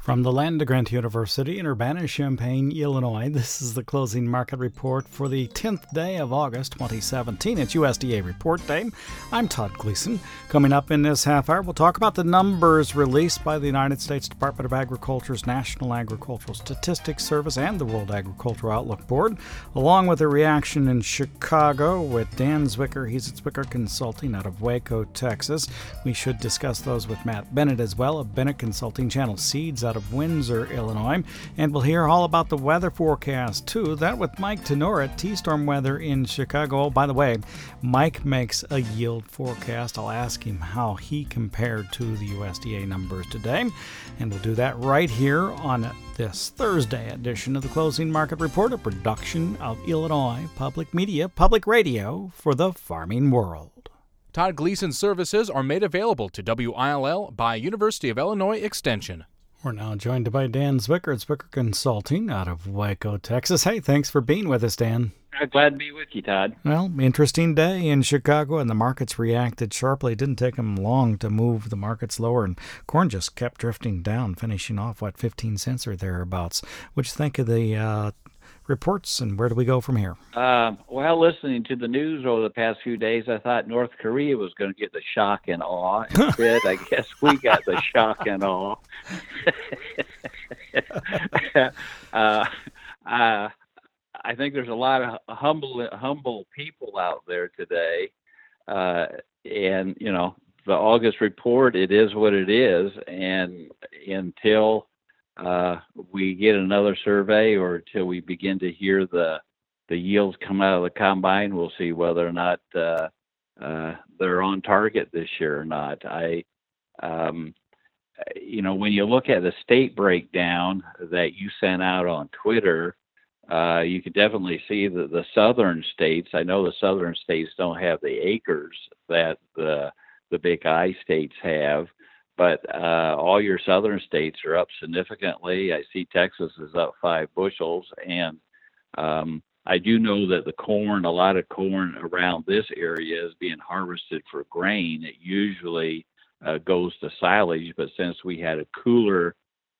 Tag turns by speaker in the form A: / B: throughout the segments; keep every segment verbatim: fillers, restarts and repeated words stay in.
A: From the land of Grant University in Urbana-Champaign, Illinois, this is the closing market report for the tenth day of August twenty seventeen. It's U S D A Report Day. I'm Todd Gleason. Coming up in this half hour, we'll talk about the numbers released by the United States Department of Agriculture's National Agricultural Statistics Service and the World Agricultural Outlook Board, along with a reaction in Chicago with Dan Zwicker. He's at Zwicker Consulting out of Waco, Texas. We should discuss those with Matt Bennett as well of Bennett Consulting, Channel Seeds out of Windsor, Illinois. And we'll hear all about the weather forecast, too. That with Mike Tenor at T-Storm Weather in Chicago. Oh, by the way, Mike makes a yield forecast. I'll ask him how he compared to the U S D A numbers today. And we'll do that right here on this Thursday edition of the Closing Market Report, a production of Illinois Public Media, Public Radio for the farming world.
B: Todd Gleason services are made available to W I L L by University of Illinois Extension.
A: We're now joined by Dan Zwicker at Zwicker Consulting out of Waco, Texas. Hey, thanks for being with us, Dan.
C: I'm glad to be with you, Todd.
A: Well, interesting day in Chicago, and the markets reacted sharply. It didn't take them long to move the markets lower, and corn just kept drifting down, finishing off, what, fifteen cents or thereabouts. What do you think of the uh, reports, and where do we go from here?
C: Uh, well, listening to the news over the past few days, I thought North Korea was going to get the shock and awe. Instead, I guess we got the shock and awe. uh, uh, I think there's a lot of humble, humble people out there today, uh, and you know, the August report, it is what it is, and until uh, we get another survey or until we begin to hear the the yields come out of the combine, we'll see whether or not uh, uh, they're on target this year or not. I, um, you know, when you look at the state breakdown that you sent out on Twitter, uh, you can definitely see that the southern states, I know the southern states don't have the acres that the the big I states have, but uh, all your southern states are up significantly. I see Texas is up five bushels, and um, I do know that the corn, a lot of corn around this area is being harvested for grain. It usually uh, goes to silage, but since we had a cooler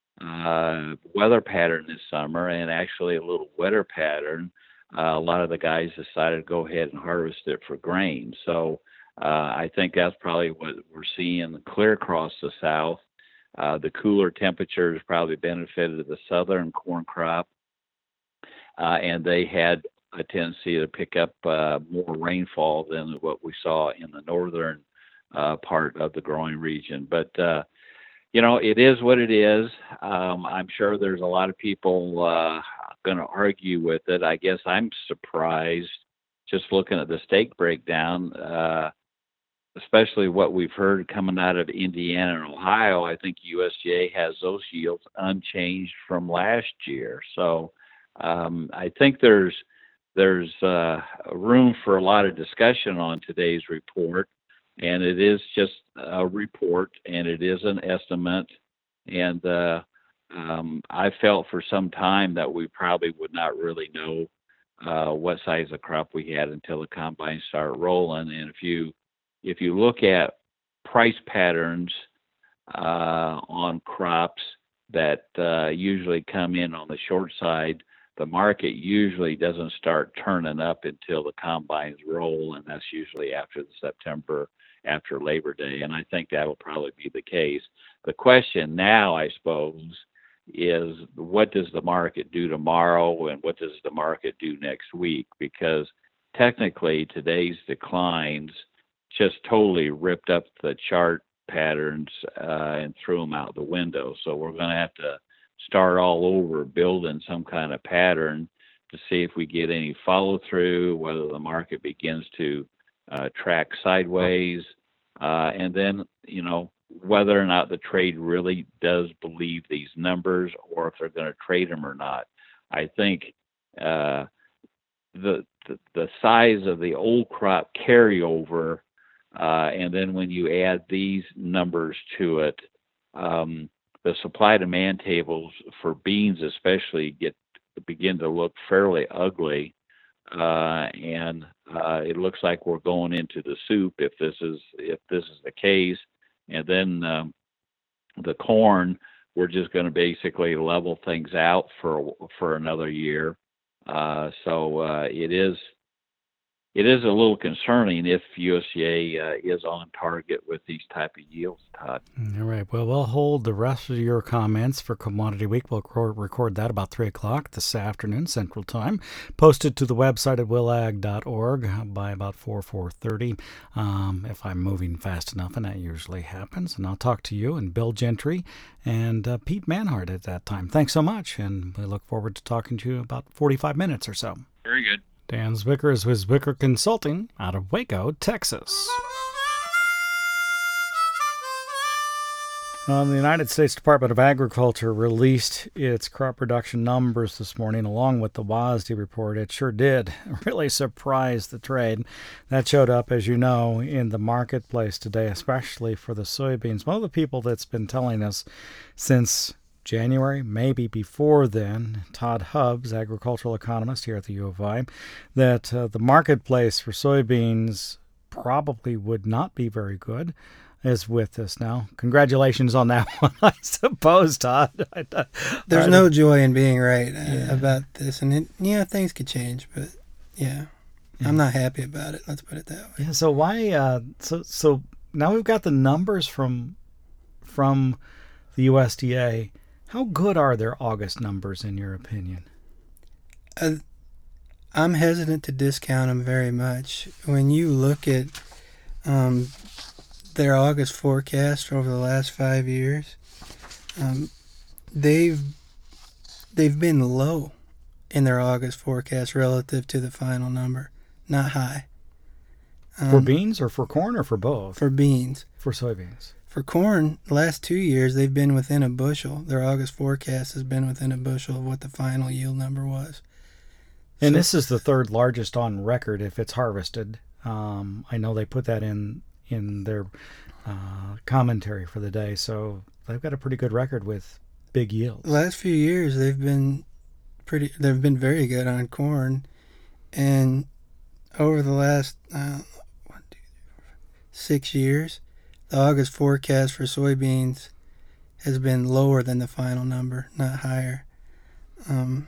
C: uh, weather pattern this summer and actually a little wetter pattern, uh, a lot of the guys decided to go ahead and harvest it for grain. So uh, I think that's probably what we're seeing clear across the South. Uh, the cooler temperatures probably benefited the southern corn crop. Uh, and they had a tendency to pick up uh, more rainfall than what we saw in the northern uh, part of the growing region. But, uh, you know, it is what it is. Um, I'm sure there's a lot of people uh, going to argue with it. I guess I'm surprised just looking at the stake breakdown, uh, especially what we've heard coming out of Indiana and Ohio. I think U S D A has those yields unchanged from last year. So, Um, I think there's there's uh, room for a lot of discussion on today's report, and it is just a report, and it is an estimate. And uh, um, I felt for some time that we probably would not really know uh, what size of crop we had until the combine started rolling. And if you if you look at price patterns uh, on crops that uh, usually come in on the short side, the market usually doesn't start turning up until the combines roll, and that's usually after the September, after Labor Day, and I think that'll probably be the case. The question now, I suppose, is what does the market do tomorrow, and what does the market do next week? Because technically, today's declines just totally ripped up the chart patterns uh, and threw them out the window. So we're going to have to start all over building some kind of pattern to see if we get any follow through, whether the market begins to uh, track sideways, uh, and then, you know, whether or not the trade really does believe these numbers or if they're going to trade them or not. I think uh, the, the the size of the old crop carryover, uh, and then when you add these numbers to it, um, the supply-demand tables for beans especially get begin to look fairly ugly, uh, and uh, it looks like we're going into the soup if this is if this is the case. And then um, the corn, we're just going to basically level things out for for another year. Uh, so uh, it is it is a little concerning if U S D A uh, is on target with these type of yields, Todd.
A: All right. Well, we'll hold the rest of your comments for Commodity Week. We'll record that about three o'clock this afternoon, Central Time. Posted to the website at willag dot org by about four, four thirty, um, if I'm moving fast enough, and that usually happens. And I'll talk to you and Bill Gentry and uh, Pete Manhart at that time. Thanks so much, and we look forward to talking to you about forty-five minutes or so.
C: Very good.
A: Dan Zwicker is with Zwicker Consulting out of Waco, Texas. Uh, the United States Department of Agriculture released its crop production numbers this morning, along with the W A S D report. It sure did really surprise the trade. That showed up, as you know, in the marketplace today, especially for the soybeans. One of the people that's been telling us since January, maybe before then, Todd Hubbs, agricultural economist here at the U of I, that uh, the marketplace for soybeans probably would not be very good, is with us now. Congratulations on that one, I suppose, Todd.
D: There's no joy in being right uh, yeah. about this, and it, yeah, things could change, but yeah, yeah, I'm not happy about it. Let's put it that way.
A: Yeah. So why? Uh, so so now we've got the numbers from from the U S D A. How good are their August numbers, in your opinion?
D: Uh, I'm hesitant to discount them very much. When you look at um, their August forecast over the last five years, um, they've they've been low in their August forecast relative to the final number, not high.
A: Um, for beans or for corn or for both?
D: For beans.
A: For soybeans.
D: For corn, the last two years, they've been within a bushel. Their August forecast has been within a bushel of what the final yield number was.
A: And so, this is the third largest on record if it's harvested. Um, I know they put that in in their uh, commentary for the day, so they've got a pretty good record with big yields.
D: The last few years, they've been pretty. They've been very good on corn, and over the last uh, one, two, three, four, six years. The August forecast for soybeans has been lower than the final number, not higher. Um,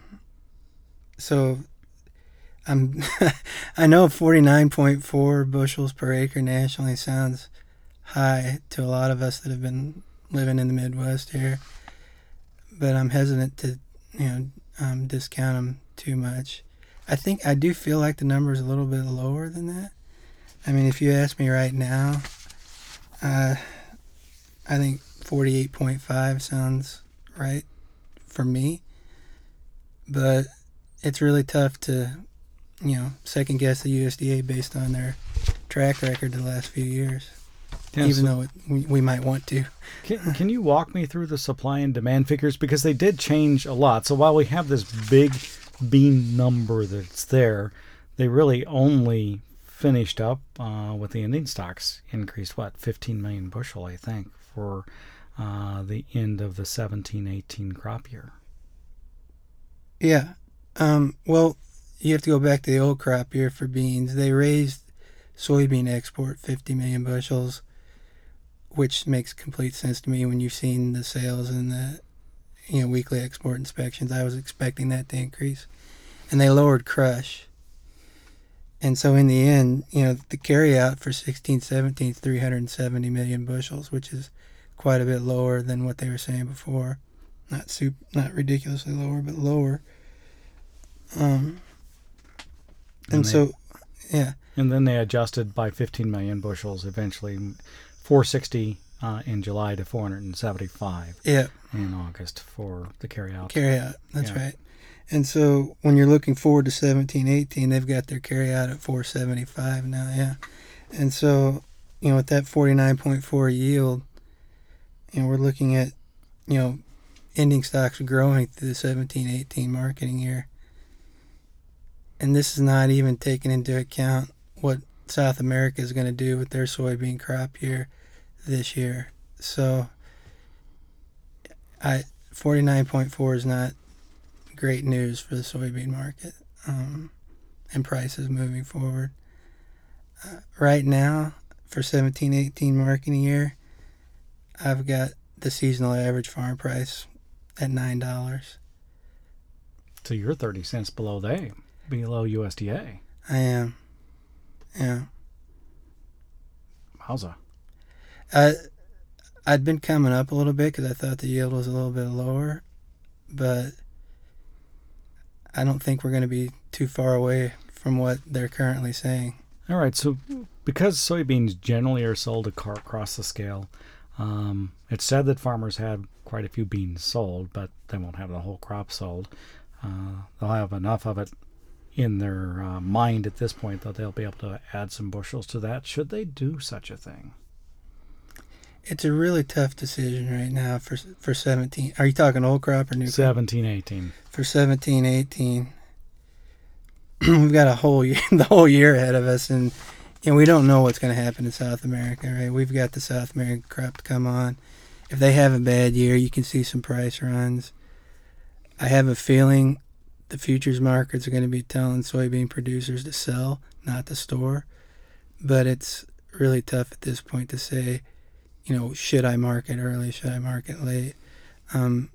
D: so I'm I know forty-nine point four bushels per acre nationally sounds high to a lot of us that have been living in the Midwest here, but I'm hesitant to you know um, discount them too much. I think I do feel like the number is a little bit lower than that. I mean, if you ask me right now, Uh, I think forty-eight point five sounds right for me, but it's really tough to, you know, second guess the U S D A based on their track record the last few years, yeah, even so though it, we, we might want to.
A: Can, can you walk me through the supply and demand figures? Because they did change a lot. So while we have this big bean number that's there, they really only finished up uh, with the ending stocks increased, what, fifteen million bushel, I think, for uh, the end of the seventeen eighteen crop year.
D: Yeah. Um, well, you have to go back to the old crop year for beans. They raised soybean export fifty million bushels, which makes complete sense to me when you've seen the sales and the you know weekly export inspections. I was expecting that to increase. And they lowered crush. And so in the end, you know, the carryout for sixteen seventeen is three hundred seventy million bushels, which is quite a bit lower than what they were saying before. Not super, not ridiculously lower, but lower. Um, and, and they, so, yeah.
A: And then they adjusted by fifteen million bushels eventually, four sixty uh, in July to four hundred seventy-five
D: yeah.
A: in August for the carryout.
D: Carryout, that's
A: yeah.
D: right. And so when you're looking forward to seventeen eighteen, they've got their carryout at four seventy-five now, yeah. And so, you know, with that forty-nine point four yield, you know, we're looking at, you know, ending stocks growing through the seventeen eighteen marketing year. And this is not even taking into account what South America is going to do with their soybean crop year this year. So, I forty-nine point four is not great news for the soybean market um, and prices moving forward. Uh, right now, for seventeen eighteen marketing year, I've got the seasonal average farm price at nine dollars.
A: So you're thirty cents below they, below U S D A.
D: I am. Yeah.
A: Wowza.
D: I, I'd been coming up a little bit because I thought the yield was a little bit lower, but I don't think we're going to be too far away from what they're currently saying.
A: All right, so because soybeans generally are sold across the scale, um, it's said that farmers have quite a few beans sold, but they won't have the whole crop sold. Uh, they'll have enough of it in their uh, mind at this point that they'll be able to add some bushels to that. Should they do such a thing?
D: It's a really tough decision right now for for seventeen. Are you talking old crop or new crop?
A: seventeen, eighteen.
D: For seventeen, eighteen, we've got a whole year, the whole year ahead of us, and and we don't know what's going to happen in South America, right? We've got the South American crop to come on. If they have a bad year, you can see some price runs. I have a feeling the futures markets are going to be telling soybean producers to sell, not to store. But it's really tough at this point to say, you know, should I market early, should I market late? Um,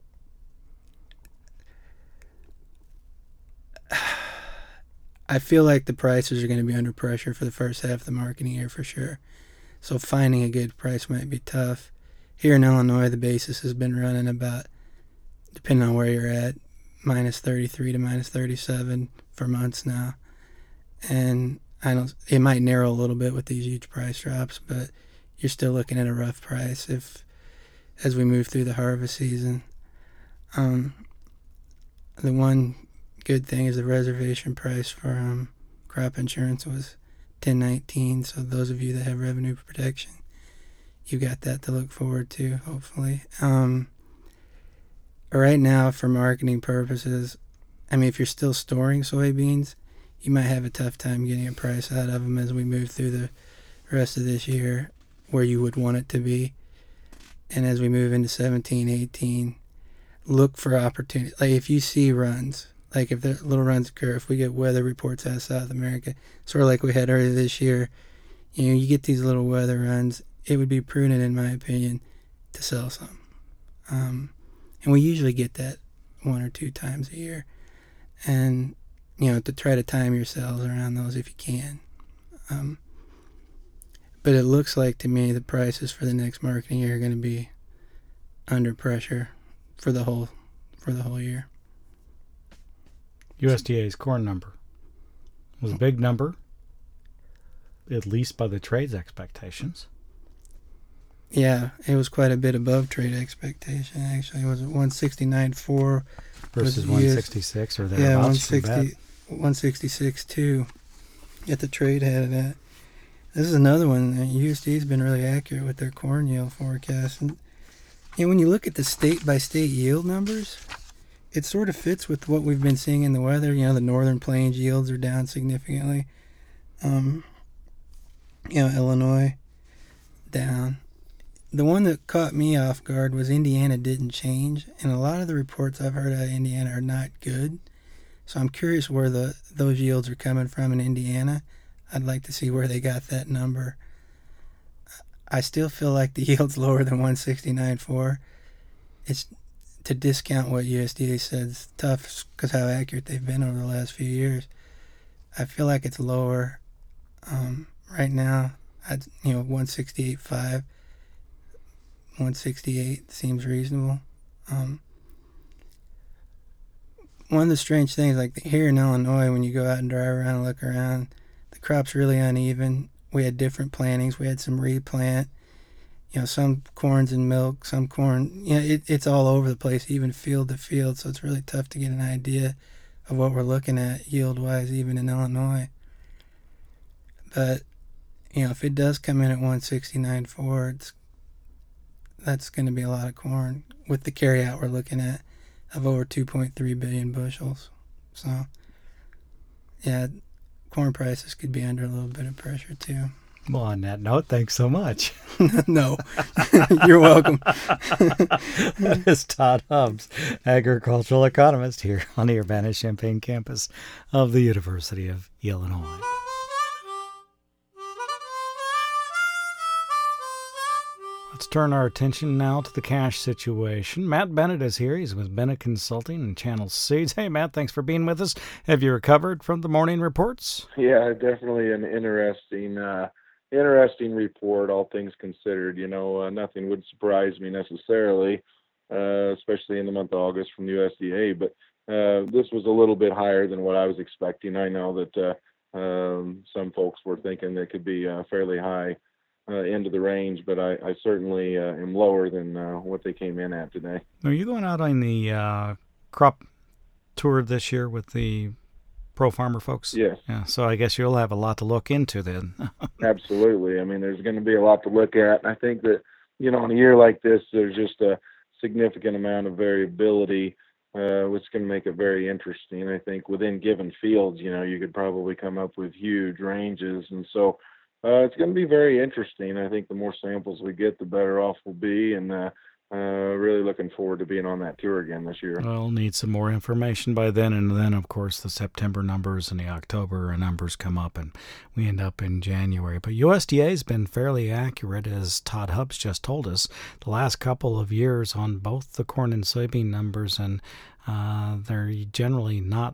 D: I feel like the prices are going to be under pressure for the first half of the marketing year for sure. So finding a good price might be tough. Here in Illinois, the basis has been running about, depending on where you're at, minus thirty-three to minus thirty-seven for months now. And I don't, it might narrow a little bit with these huge price drops, but you're still looking at a rough price if, as we move through the harvest season. Um, the one good thing is the reservation price for um, crop insurance was ten nineteen. So those of you that have revenue protection, you got that to look forward to, hopefully. Um, right now, for marketing purposes, I mean, if you're still storing soybeans, you might have a tough time getting a price out of them as we move through the rest of this year where you would want it to be. And as we move into seventeen, eighteen, look for opportunity. Like if you see runs, like if the little runs occur, if we get weather reports out of South America, sort of like we had earlier this year, you know, you get these little weather runs, it would be prudent, in my opinion, to sell some. Um, and we usually get that one or two times a year. And, you know, to try to time your sales around those if you can. Um, but it looks like to me the prices for the next marketing year are going to be under pressure for the whole for the whole year.
A: U S D A's corn number was a big number, at least by the trade's expectations.
D: Yeah, it was quite a bit above trade expectation, actually. It was one sixty-nine point four
A: versus one sixty-six or thereabouts.
D: Yeah, one sixty, one sixty-six point two at the trade had it at. This is another one. U S D A's been really accurate with their corn yield forecast. And you know, when you look at the state-by-state yield numbers, it sort of fits with what we've been seeing in the weather. You know, the northern plains yields are down significantly. Um, you know, Illinois, down. The one that caught me off guard was Indiana didn't change, and a lot of the reports I've heard out of Indiana are not good. So I'm curious where the those yields are coming from in Indiana. I'd like to see where they got that number. I still feel like the yield's lower than one sixty-nine point four. It's to discount what U S D A says tough because how accurate they've been over the last few years. I feel like it's lower um, right now. I'd, you know, one sixty-eight point five. one sixty-eight seems reasonable. Um, one of the strange things, like here in Illinois, when you go out and drive around and look around, the crop's really uneven. We had different plantings. We had some replant. You know, some corn's in milk, some corn. You know, it, it's all over the place, even field to field. So it's really tough to get an idea of what we're looking at yield-wise, even in Illinois. But you know, if it does come in at one sixty-nine point four, it's that's going to be a lot of corn with the carryout we're looking at of over two point three billion bushels. So, yeah, corn prices could be under a little bit of pressure too.
A: Well, on that note, thanks so much.
D: No, you're welcome.
A: It's Todd Hubbs, agricultural economist here on the Urbana-Champaign campus of the University of Illinois. Let's turn our attention now to the cash situation. Matt Bennett is here. He's with Bennett Consulting and Channel Seeds. Hey, Matt, thanks for being with us. Have you recovered from the morning reports?
E: Yeah, definitely an interesting uh, interesting report, all things considered. You know, uh, nothing would surprise me necessarily, uh, especially in the month of August from the U S D A. But uh, this was a little bit higher than what I was expecting. I know that uh, um, some folks were thinking that could be uh, fairly high uh, end of the range, but I, I certainly uh, am lower than uh, what they came in at today.
A: Are you going out on the uh, crop tour this year with the Pro Farmer folks?
E: Yes.
A: Yeah. So I guess you'll have a lot to look into then.
E: Absolutely. I mean, there's going to be a lot to look at. I think that, you know, in a year like this, there's just a significant amount of variability, uh, which can make it very interesting. I think within given fields, you know, you could probably come up with huge ranges. And so uh, it's going to be very interesting. I think the more samples we get, the better off we'll be. And uh, uh, really looking forward to being on that tour again this year.
A: We'll need some more information by then. And then, of course, the September numbers and the October numbers come up, and we end up in January. But U S D A has been fairly accurate, as Todd Hubbs just told us, the last couple of years on both the corn and soybean numbers, and uh, they're generally not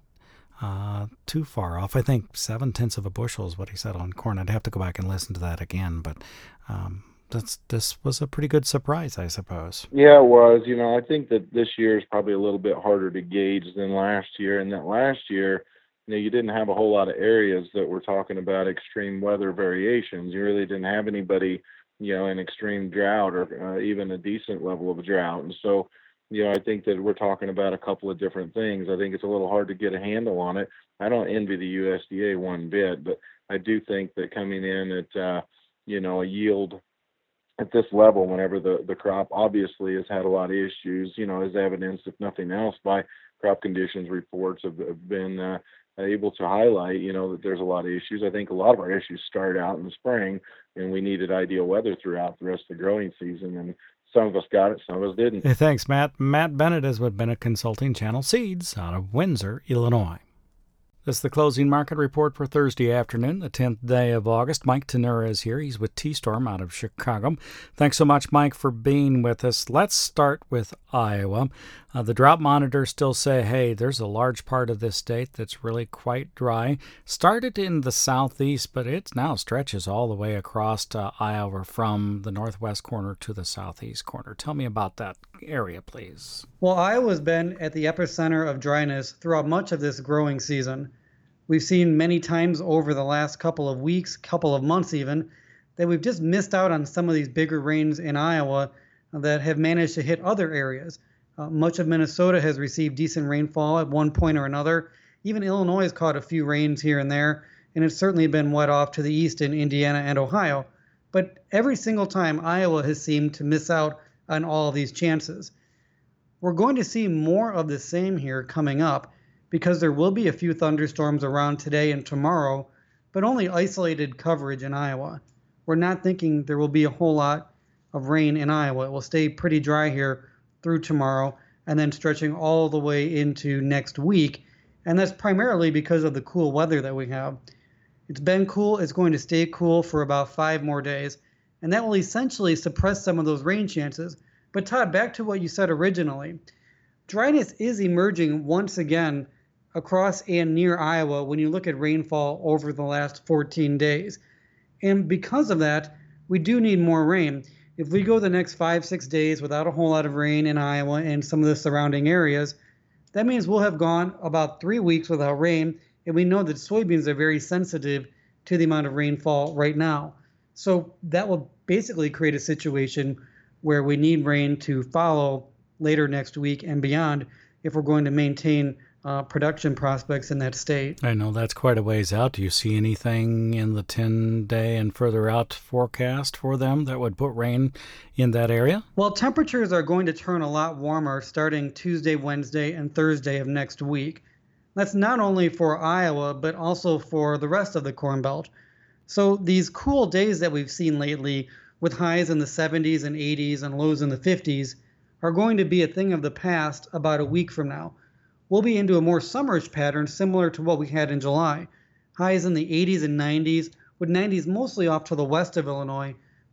A: uh, too far off. I think seven-tenths of a bushel is what he said on corn. I'd have to go back and listen to that again, but um, that's this was a pretty good surprise, I suppose.
E: Yeah, it was. You know, I think that this year is probably a little bit harder to gauge than last year, and that last year, you know, you didn't have a whole lot of areas that were talking about extreme weather variations. You really didn't have anybody, you know, in extreme drought or uh, even a decent level of drought. And so, you know, I think that we're talking about a couple of different things. I think it's a little hard to get a handle on it. I don't envy the U S D A one bit, but I do think that coming in at, uh, you know, a yield at this level, whenever the, the crop obviously has had a lot of issues, you know, as evidenced, if nothing else, by crop conditions reports have, have been uh, able to highlight, you know, that there's a lot of issues. I think a lot of our issues started out in the spring, and we needed ideal weather throughout the rest of the growing season, and some of us got it, some of us didn't.
A: Hey, thanks, Matt. Matt Bennett is with Bennett Consulting, Channel Seeds, out of Windsor, Illinois. This is the closing market report for Thursday afternoon, the tenth day of August. Mike Tenura is here. He's with T-Storm out of Chicago. Thanks so much, Mike, for being with us. Let's start with Iowa. Uh, the drought monitors still say, hey, there's a large part of this state that's really quite dry. Started in the southeast, but it now stretches all the way across to Iowa from the northwest corner to the southeast corner. Tell me about that area, please.
F: Well, Iowa's been at the epicenter of dryness throughout much of this growing season. We've seen many times over the last couple of weeks, couple of months even, that we've just missed out on some of these bigger rains in Iowa that have managed to hit other areas. Uh, much of Minnesota has received decent rainfall at one point or another. Even Illinois has caught a few rains here and there, and it's certainly been wet off to the east in Indiana and Ohio. But every single time, Iowa has seemed to miss out on all of these chances. We're going to see more of the same here coming up, because there will be a few thunderstorms around today and tomorrow, but only isolated coverage in Iowa. We're not thinking there will be a whole lot of rain in Iowa. It will stay pretty dry here through tomorrow and then stretching all the way into next week. And that's primarily because of the cool weather that we have. It's been cool. It's going to stay cool for about five more days. And that will essentially suppress some of those rain chances. But Todd, back to what you said originally. Dryness is emerging once again across and near Iowa when you look at rainfall over the last fourteen days. And because of that, we do need more rain. If we go the next five, six days without a whole lot of rain in Iowa and some of the surrounding areas, that means we'll have gone about three weeks without rain, and we know that soybeans are very sensitive to the amount of rainfall right now. So that will basically create a situation where we need rain to follow later next week and beyond if we're going to maintain Uh, production prospects in that state.
A: I know that's quite a ways out. Do you see anything in the ten-day and further out forecast for them that would put rain in that area?
F: Well, temperatures are going to turn a lot warmer starting Tuesday, Wednesday, and Thursday of next week. That's not only for Iowa, but also for the rest of the Corn Belt. So these cool days that we've seen lately, with highs in the seventies and eighties and lows in the fifties, are going to be a thing of the past about a week from now. We'll be into a more summerish pattern similar to what we had in July. Highs in the eighties and nineties, with nineties mostly off to the west of Illinois,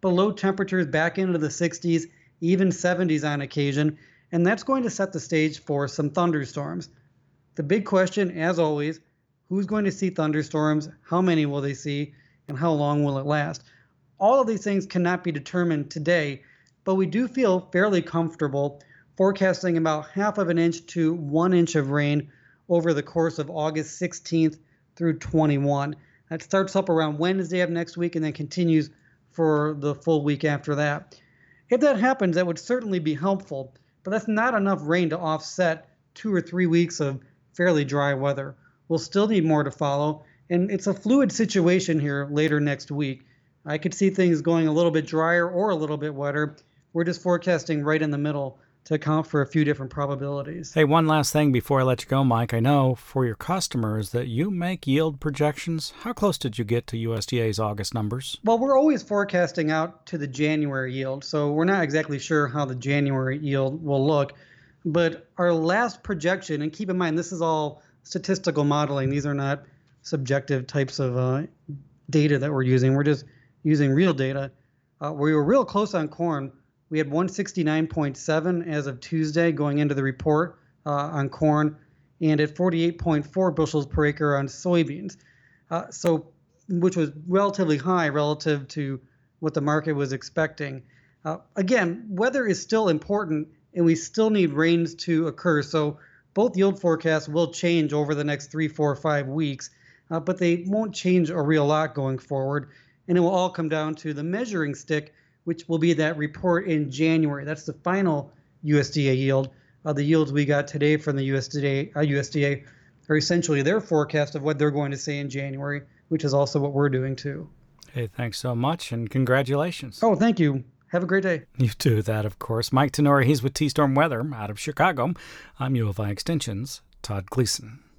F: but low temperatures back into the sixties, even seventies on occasion, and that's going to set the stage for some thunderstorms. The big question, as always, who's going to see thunderstorms, how many will they see, and how long will it last? All of these things cannot be determined today, but we do feel fairly comfortable forecasting about half of an inch to one inch of rain over the course of August sixteenth through twenty-one. That starts up around Wednesday of next week and then continues for the full week after that. If that happens, that would certainly be helpful, but that's not enough rain to offset two or three weeks of fairly dry weather. We'll still need more to follow, and it's a fluid situation here later next week. I could see things going a little bit drier or a little bit wetter. We're just forecasting right in the middle to account for a few different probabilities.
A: Hey, one last thing before I let you go, Mike. I know for your customers that you make yield projections. How close did you get to U S D A's August numbers?
F: Well, we're always forecasting out to the January yield, so we're not exactly sure how the January yield will look. But our last projection, and keep in mind, this is all statistical modeling. These are not subjective types of uh, data that we're using. We're just using real data. Uh, we were real close on corn. We had one sixty-nine point seven as of Tuesday going into the report uh, on corn, and at forty-eight point four bushels per acre on soybeans. Uh, so, which was relatively high relative to what the market was expecting. Uh, again, weather is still important, and we still need rains to occur. So both yield forecasts will change over the next three, four, five weeks, uh, but they won't change a real lot going forward. And it will all come down to the measuring stick, which will be that report in January. That's the final U S D A yield. Uh, the yields we got today from the U S D A, uh, U S D A are essentially their forecast of what they're going to say in January, which is also what we're doing too.
A: Hey, thanks so much, and congratulations.
F: Oh, thank you. Have a great day.
A: You too, that, of course. Mike Tenori, he's with T-Storm Weather out of Chicago. I'm U of I Extension's Todd Gleason.